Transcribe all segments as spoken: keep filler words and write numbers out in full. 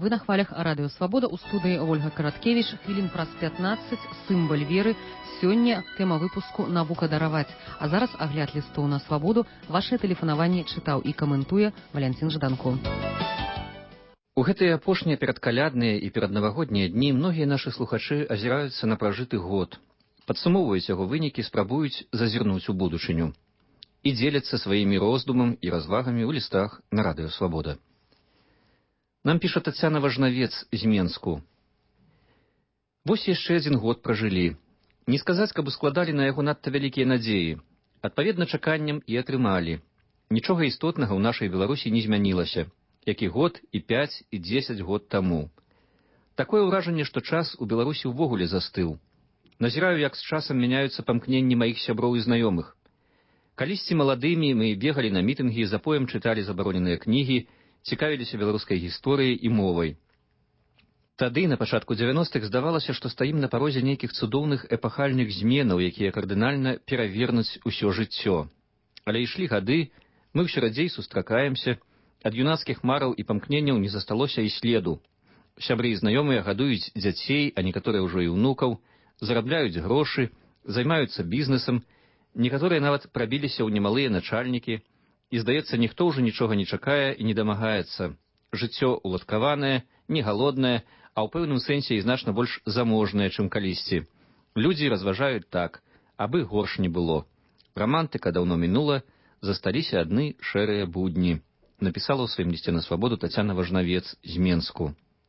Вы на хвалях Радыё Свабода, у студыі Ольга Караткевіч. Хвілін праз пятнаццаць, сімвал веры. Сёння тэма выпуску «Навука дараваць». А зараз агляд лістоў на свабоду. Вашае тэлефанаванне чытаў і каментуе Валянцін Жданко. У гэтыя апошнія перадкалядныя і пераднавагоднія дні многія нашы слухачы азіраюцца на пражыты год, падсумоўваюць яго вынікі, спрабуюць зазірнуць у будучыню і дзеляцца сваімі роздумам і развагамі ў лістах на Радыё Свабода. Нам піша Тацяна Важнавец з Менску. Вось яшчэ адзін год пражылі. Не сказаць, каб ускладалі на яго надта вялікія надзеі. Адпаведна чаканням і атрымалі. Нічога істотнага ў нашай Беларусі не змянілася, як і год, і пяць, і дзесяць год таму. Такое ўражанне, што час у Беларусі ўвогуле застыў. Назіраю, як з часам мяняюцца памкненні маіх сяброў і знаёмых. Калісьці маладымі мы бегалі на мітынгі, запоем чыталі забароненыя кнігі, цікавіліся беларускай гісторыяй і мовай. Тады, на пачатку дзевяностых, здавалася, што стаім на парозе нейкіх цудоўных эпахальных зменаў, якія кардынальна перавернуць усё жыццё. Але ішлі гады, мы ўсё радзей сустракаемся, ад юнацкіх мараў і памкненняў не засталося і следу. Сябры і знаёмыя гадуюць дзяцей, а некаторыя ўжо і ўнукаў, зарабляюць грошы, займаюцца бізнесам, некаторыя нават прабіліся ў немалыя начальнікі, і, здаецца, ніхто ўжо нічога не чакае і не дамагаецца. Жыццё уладкаванае, не галоднае, а ў пэўным сэнсе і значна больш заможнае, чым калісьці. Людзі разважаюць так, абы горш не было. Рамантыка даўно мінула, засталіся адны шэрыя будні. Напісала ў сваім лісце на свабоду Тацяна Важнавец з Менску.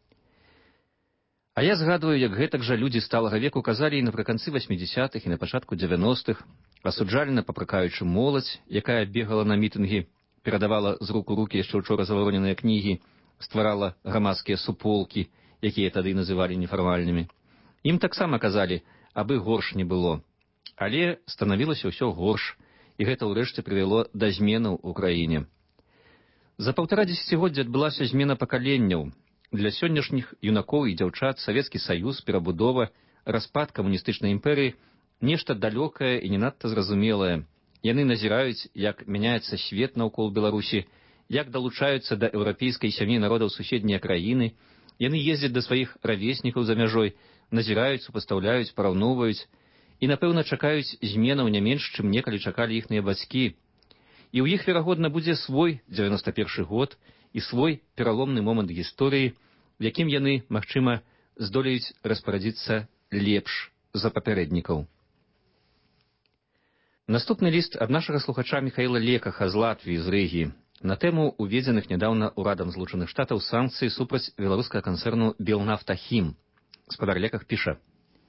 А я згадваю, як гэтак жа людзі сталага веку казалі і напрыканцы васьмідзясятых і на пачатку дзевяностых, асуджальна папракаючы моладзь, якая бегала на мітынгі, перадавала з рук у рукі яшчэ ўчора забароненыя кнігі, стварала грамадскія суполкі, якія тады называлі нефармальнымі. Ім таксама казалі, абы горш не было. Але станавілася ўсё горш, і гэта ўрэшце прывяло да зменаў у краіне. За паўтара дзесяцігоддзя адбылася змена пакаленняў. Для сённяшніх юнакоў і дзяўчат Савецкі Саюз, перабудова, распад камуністычнай імперыі нешта далёкае і не надта зразумелае. Яны назіраюць, як мяняецца свет наўкол Беларусі, як далучаюцца да еўрапейскай сям'і народаў суседнія краіны. Яны ездзяць да сваіх равеснікаў за мяжой, назіраюць, супастаўляюць, параўноўваюць і, напэўна, чакаюць зменаў не менш, чым некалі чакалі іхныя бацькі. І ў іх, верагодна, будзе свой дзевяноста першы год і свой пераломны момант гісторыі, в якім яны, магчыма, здолеюць распарадзіцца лепш за папярэднікаў. Наступны ліст ад нашага слухача Міхаіла Лекаха з Латвіі, з Рыгі, на тэму уведзеных нядаўна ўрадам Злучаных Штатаў санкцый супраць беларускага канцэрну «Белнафтахім». Гаспадар Леках піша.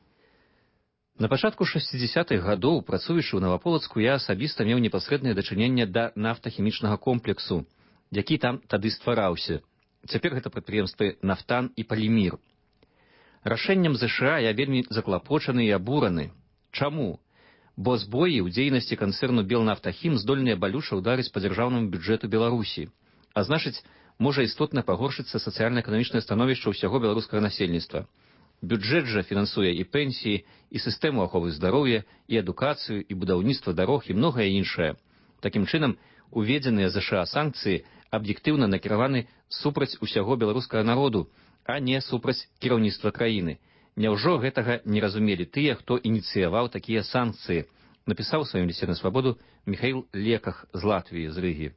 На пачатку шэсцідзясятых гадоў, працуючы ў Наваполацку, я асабіста меў непасрэднае дачыненне да нафтахімічнага комплексу, які там тады ствараўся. Цяпер гэта прадпрыемствы «Нафтан» і «Палімір». Рашэннем ЗША я вельмі заклапочаны і абураны. Чаму? Бо збоі ў дзейнасці канцэрну «Белнафтахім» здольныя балюча ўдарыць па дзяржаўнаму бюджэту Беларусі, а значыць, можа істотна пагоршыцца сацыяльна-эканамічнае становішча ўсяго беларускага насельніцтва. Бюджэт жа фінансуе і пенсіі, і сістэму аховы здароўя, і адукацыю, і будаўніцтва дарог, і многае іншае. Такім чынам, уведзеныя ЗША санкцыі аб'ектыўна накіраваны супраць усяго беларускага народу, а не супраць кіраўніцтва краіны. Няўжо гэтага не разумелі тыя, хто ініцыяваў такія санкцыі, напісаў у сваім лісце на свабоду Міхаіл Леках з Латвіі, з Рыгі.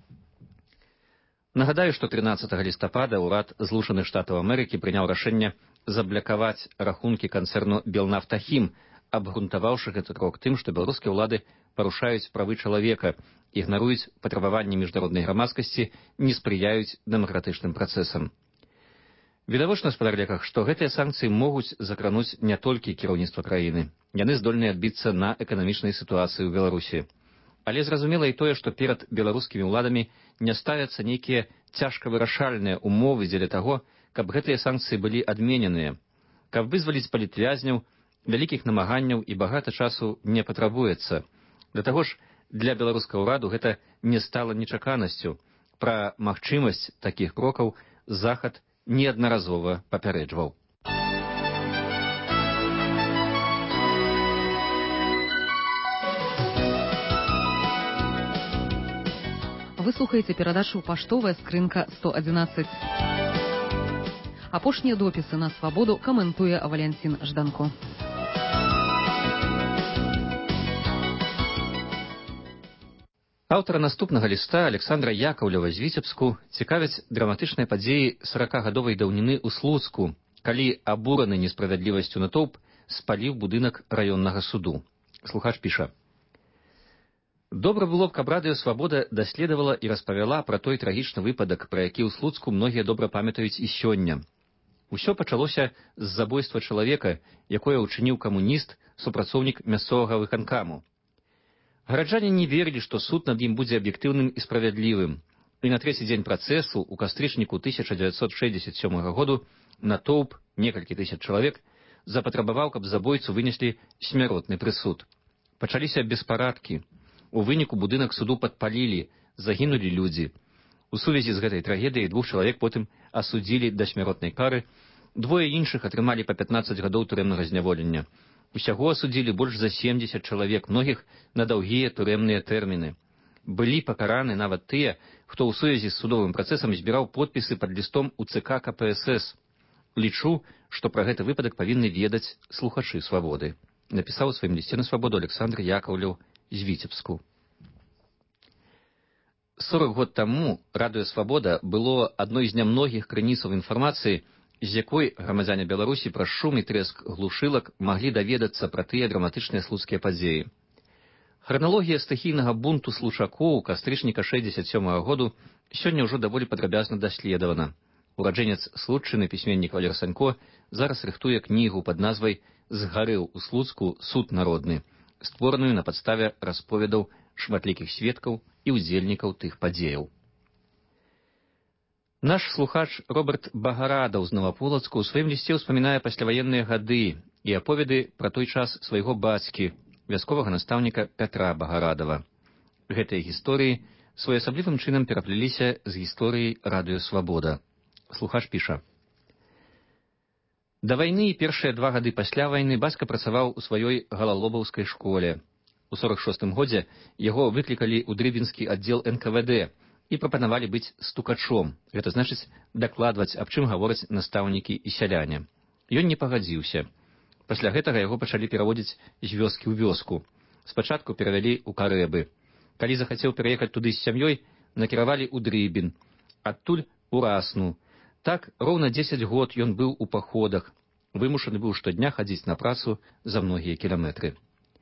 Нагадаю, што трынаццатага лістапада ўрад Злучаных Штатаў Амерыкі прыняў рашэнне заблакаваць рахункі канцэрну «Белнафтахім», абгрунтаваўшы гэты крок тым, што беларускія ўлады парушаюць правы чалавека, ігнаруюць патрабаванні міжнароднай грамадскасці, не спрыяюць дэмакратычным працэсам. Відавочна, гаспадар Леках, што гэтыя санкцыі могуць закрануць не толькі кіраўніцтва краіны. Яны здольныя адбіцца на эканамічнай сітуацыі ў Беларусі. Але зразумела і тое, што перад беларускімі ўладамі не ставяцца нейкія цяжка вырашальныя умовы дзеля таго, каб гэтыя санкцыі былі адмененыя. Каб вызваліць палітвязняў, вялікіх намаганняў і багата часу не патрабуецца. Да таго ж, для беларускага ўраду гэта не стала нечаканасцю. Пра магчымасць такіх крокаў Захад неаднаразова папярэджваў. Вы слухаеце перадачу «Паштовая скрынка сто адзінаццаць». Апошнія допісы на свабоду каментуе Валянцін Жданко. Аўтара наступнага ліста Александра Яковлева з Віцебску цікавяць драматычныя падзеі саракагадовай даўніны ў Слуцку, калі абураны несправядлівасцю натоўп спаліў будынак раённага суду. Слухач піша: «Добра было б, каб радыё «Свабода» даследавала і распавяла пра той трагічны выпадак, пра які ў Слуцку многія добра памятаюць і сёння. Усё пачалося з забойства чалавека, якое ўчыніў камуніст, супрацоўнік мясцовага выканкаму. Гараджане не верылі, што суд над ім будзе аб'ектыўным і справядлівым, і на трэці дзень працэсу ў кастрычніку тысяча дзевяцьсот шэсцьдзесят сёмага году натоўп, некалькі тысяч чалавек, запатрабаваў, каб забойцу вынеслі смяротны прысуд. Пачаліся беспарадкі. У выніку будынак суду падпалілі, загінулі людзі. У сувязі з гэтай трагедыяй двух чалавек потым асудзілі да смяротнай кары, двое іншых атрымалі па пятнаццаць гадоў турэмнага зняволення. Усяго асудзілі больш за семдзесят чалавек, многіх на даўгія турэмныя тэрміны. Былі пакараны нават тыя, хто ў сувязі з судовым працэсам збіраў подпісы пад лістом у ЦК ка пэ эс эс. Лічу, што пра гэты выпадак павінны ведаць слухачы «Свабоды», напісаў у сваім лісце на «Свабоду» Александр Яковлеў з Віцебску. сорок год таму радыё «Свабода» было адной з нямногіх крыніцаў інфармацыі, з якой грамадзяне Беларусі праз шум і трэск глушылак маглі даведацца пра тыя драматычныя слуцкія падзеі. Храналогія стыхійнага бунту случакоў кастрычніка шэсцьдзесят сёмага году сёння ўжо даволі падрабязна даследавана. Ураджэнец Слуцчыны, пісьменнік Валер Санько, зараз рыхтуе кнігу пад назвай «Згарэў у Слуцку суд народны», створаную на падставе расповедаў шматлікіх сведкаў і ўдзельнікаў тых падзеяў. Наш слухач Роберт Багарадаў з Новаполацку ў сваім лісце ўспамінае пасляваенныя гады і аповеды пра той час свайго бацькі, вясковага настаўніка Пятра Багарадава. Гэтыя гісторыі своеасаблівым чынам перапляліся з гісторыяй радыё «Свабода». Слухач піша: «Да вайны і першыя два гады пасля вайны бацька працаваў у сваёй галалобаўскай школе. У сорак шостым годзе яго выклікалі ў дрыбінскі аддзел эн ка вэ дэ і прапанавалі быць стукачом, гэта значыць дакладваць, аб чым гавораць настаўнікі і сяляне. Ён не пагадзіўся. Пасля гэтага яго пачалі пераводзіць з вёскі ў вёску. Спачатку перавялі ў Карэбы. Калі захацеў пераехаць туды з сям'ёй, накіравалі ў Дрыбін, адтуль у Расну. Так роўна дзесяць год ён быў у паходах, вымушаны быў штодня хадзіць на працу за многія кіламетры.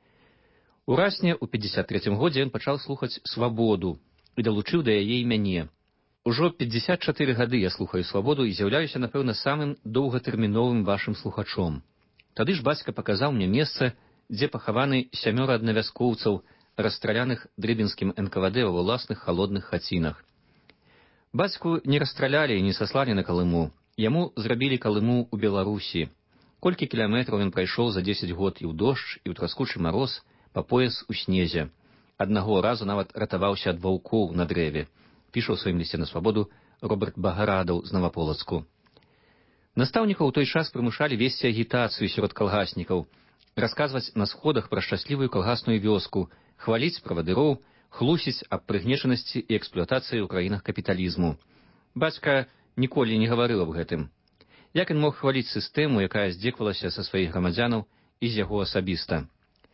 У Расне ў пятьдесят трэцім годзе ён пачаў слухаць «Свабоду» і далучыў да яе і мяне. Ужо пятьдесят чатыры гады я слухаю «Свабоду» і з'яўляюся, напэўна, самым доўгатэрміновым вашым слухачом. Тады ж бацька паказаў мне месца, дзе пахаваны сямёра аднавяскоўцаў, расстраляных дрыбінскім эн ка вэ дэ ва ўласных халодных хацінах. Бацьку не расстралялі і не саслалі на Калыму. Яму зрабілі Калыму ў Беларусі. Колькі кіламетраў ён прайшоў за дзесяць год і ў дождж, і ў траскучы мароз, па пояс у снезе. Аднаго разу нават ратаваўся ад ваўкоў на дрэве, піша ў сваім лісце на «Свабоду» Роберт Багарадаў з Новаполацку. Настаўнікаў у той час прымушалі весці агітацыю сярод калгаснікаў, расказваць на сходах пра шчаслівую калгасную вёску, хваліць правадыроў, хлусіць аб прыгнечанасці і эксплуатацыі ў краінах капіталізму. Бацька ніколі не гаварыў аб гэтым. Як ён мог хваліць сістэму, якая здзеквалася са сваіх грамадзянаў і з яго асабіста?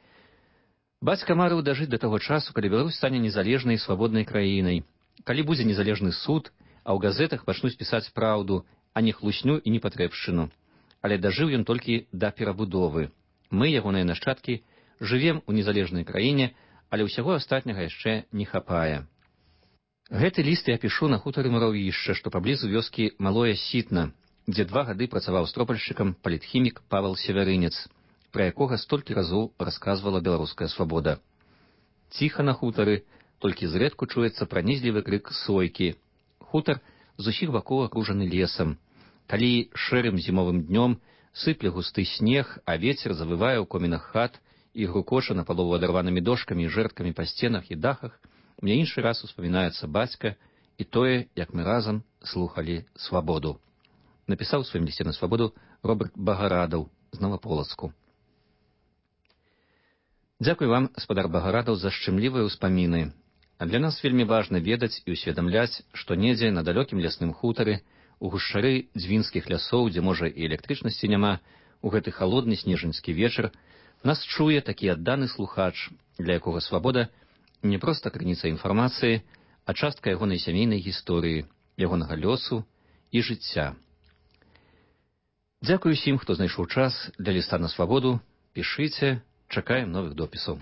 Бацька марыў дажыць да таго часу, калі Беларусь стане незалежнай і свабоднай краінай, калі будзе незалежны суд, а ў газетах пачнуць пісаць праўду, а не хлусню і непатрэбшчыну. Але дажыў ён толькі да перабудовы. Мы, ягоныя нашчадкі, жывем у незалежнай краіне, але ўсяго астатняга яшчэ не хапае. Гэты ліст я пішу на хутары Муравішча, што паблізу вёскі Малое Сітна, дзе два гады працаваў стропальшчыкам палітхімік Павел Севярынец, пра якога столькі разоў расказвала беларуская «Свабода». Ціха на хутары, толькі зрэдку чуецца пранізлівы крык сойкі. Хутар з усіх бакоў акружаны лесам. Калі шэрым зімовым днём сыпле густы снег, а вецер завывае ў комінах хат і грукоча на палову адарванымі дошкамі і жэрткамі па сценах і дахах, мне іншы раз успамінаецца бацька і тое, як мы разам слухалі «Свабоду». Напісаў у сваім лісце на «Свабоду» Роберт Багарадаў з Новаполацку. Дзякуй вам, спадар Багарадаў, за шчымлівыя ўспаміны. А для нас вельмі важна ведаць і ўсведамляць, што недзе на далёкім лясным хутары у гушчары дзвінскіх лясоў, дзе, можа, і электрычнасці няма, у гэты халодны снежаньскі вечар нас чуе такі адданы слухач, для якога свабода не проста крыніца інфармацыі, а частка ягонай сямейнай гісторыі, ягонага лёсу і жыцця. Дзякую усім, хто знайшоў час для ліста на свабоду. Пішыце, чакаем новых допісаў.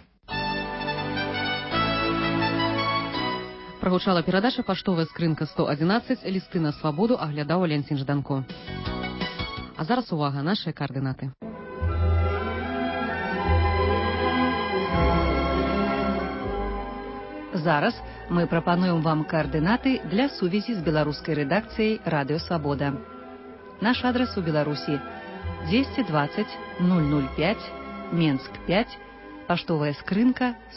Прагучала перадача «Паштовая скрынка сто адзінаццаць», лісты на свабоду аглядаў Валянцін Жданко. А зараз увага, нашыя каардынаты. Зараз мы прапануем вам координаты для сувязі з беларускай рэдакцыяй «Радыё Свабода». Наш адрес у Беларусі двести двадцать ноль ноль пять, Менск пять, паштовая скрынка